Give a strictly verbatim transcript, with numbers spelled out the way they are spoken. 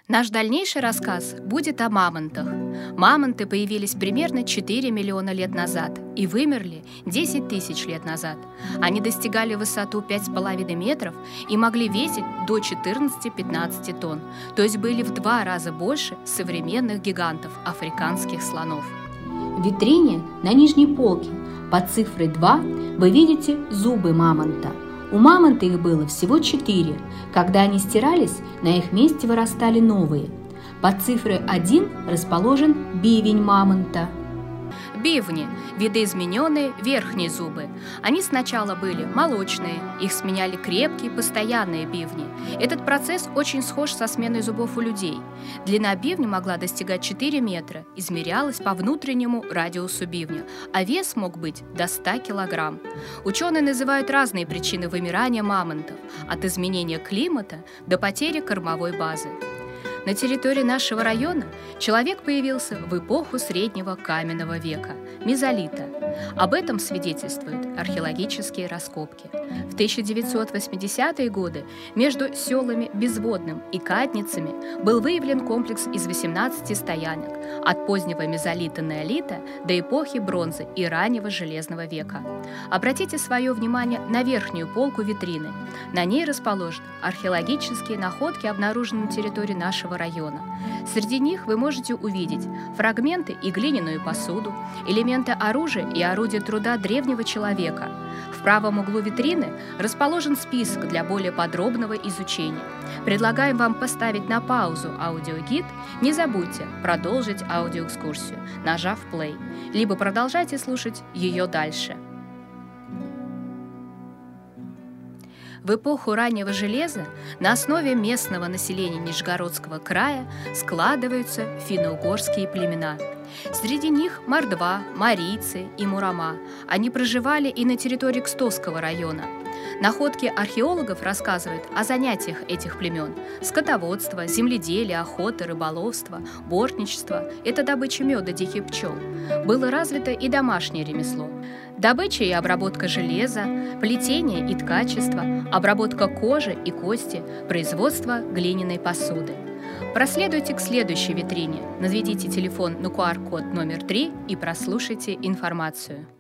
Наш дальнейший рассказ будет о мамонтах. Мамонты появились примерно четыре миллиона лет назад и вымерли десять тысяч лет назад. Они достигали высоту пять с половиной метров и могли весить до четырнадцати-пятнадцати тонн, то есть были в два раза больше современных гигантов африканских слонов. В витрине на нижней полке под цифрой два вы видите зубы мамонта. У мамонта их было всего четыре. Когда они стирались, на их месте вырастали новые. Под цифрой один расположен бивень мамонта. Бивни – видоизмененные верхние зубы. Они сначала были молочные, их сменяли крепкие, постоянные бивни. Этот процесс очень схож со сменой зубов у людей. Длина бивня могла достигать четыре метра, измерялась по внутреннему радиусу бивня, а вес мог быть до ста килограмм. Ученые называют разные причины вымирания мамонтов, от изменения климата до потери кормовой базы. На территории нашего района человек появился в эпоху среднего каменного века, мезолита. Об этом свидетельствуют археологические раскопки. В тысяча девятьсот восьмидесятые годы между селами Безводным и Кадницами был выявлен комплекс из восемнадцати стоянок от позднего мезолита-неолита до эпохи бронзы и раннего железного века. Обратите свое внимание на верхнюю полку витрины. На ней расположены археологические находки, обнаруженные на территории нашего района. Среди них вы можете увидеть фрагменты и глиняную посуду, элементы оружия и орудия труда древнего человека. В правом углу витрины расположен список для более подробного изучения. Предлагаем вам поставить на паузу аудиогид. Не забудьте продолжить аудиоэкскурсию, нажав play, либо продолжайте слушать ее дальше. В эпоху раннего железа на основе местного населения Нижегородского края складываются финно-угорские племена. Среди них мордва, марийцы и мурама. Они проживали и на территории Кстовского района. Находки археологов рассказывают о занятиях этих племен: скотоводство, земледелие, охота, рыболовство, бортничество – это добыча меда диких пчел. Было развито и домашнее ремесло. Добыча и обработка железа, плетение и ткачество, обработка кожи и кости, производство глиняной посуды. Проследуйте к следующей витрине, наведите телефон на ку ар код номер три и прослушайте информацию.